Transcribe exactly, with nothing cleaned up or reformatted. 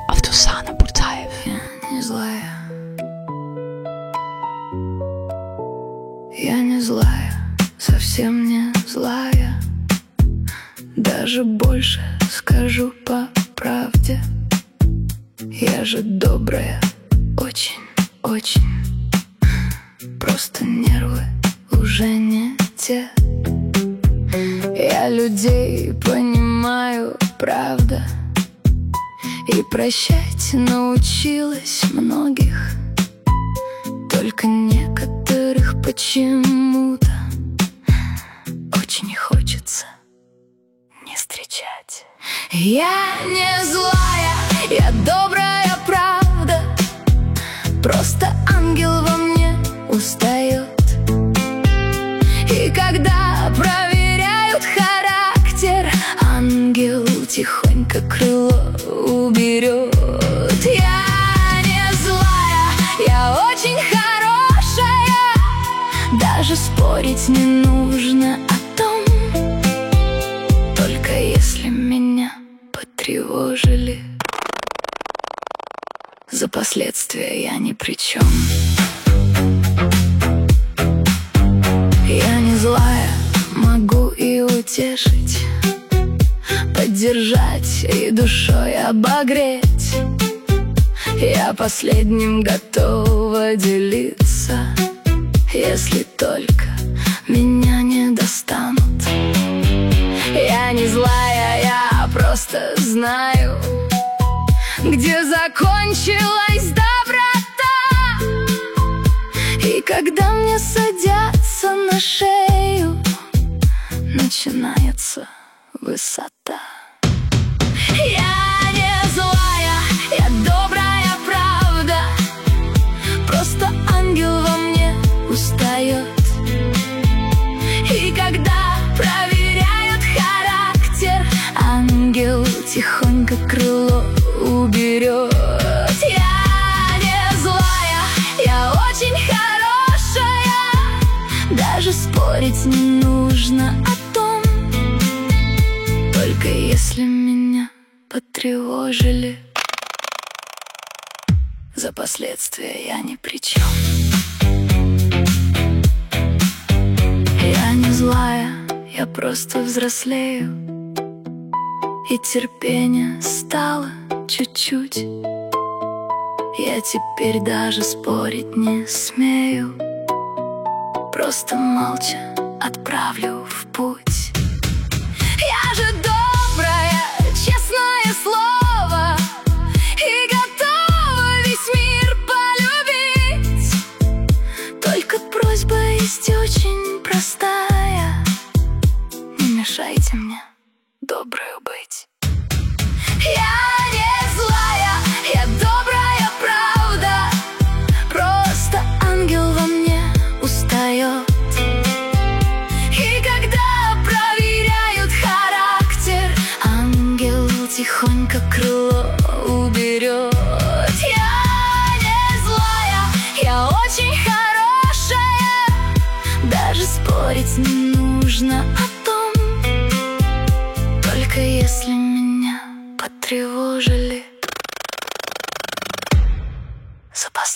Автосана Буртаев. Я не злая, я не злая, совсем не злая. Даже больше скажу по правде, я же добрая, очень-очень. Просто нервы уже не те. Я людей понимаю, правда, и прощать научилась многих. Только некоторых почему-то очень хочется не встречать. Я не злая, я добрая, правда. Просто ангел во мне устает. И когда проверяют характер, ангел тихонько крыло уберет. Я не злая, я очень хорошая. Даже спорить не нужно о том. Только если меня потревожили, за последствия я ни при чем. Я не злая, могу и утешить, поддержать и душой обогреть. Я последним готова делиться, если только меня не достанут. Я не злая, я просто знаю, где закончилась доброта. И когда мне садятся на шею, начинается высота. Я не злая, я добрая, правда. Просто ангел во мне устает. И когда проверяют характер, ангел тихонько крыло уберет. Я не злая, я очень хорошая. Даже спорить не нужно о том. Только если меня потревожили, за последствия я ни при чем. Я не злая, я просто взрослею, и терпения стало чуть-чуть. Я теперь даже спорить не смею, просто молча отправлю в путь. Я же добрая, честное слово, и готова весь мир полюбить. Только просьба есть очень простая: не мешайте мне добрую быть. Я не злая, я добрая, правда. Просто ангел во мне устает. И когда проверяют характер, ангел тихонько крыло уберет. Я не злая, я очень хорошая. Даже спорить не нужно о том. Только если меня потревожили, за последствия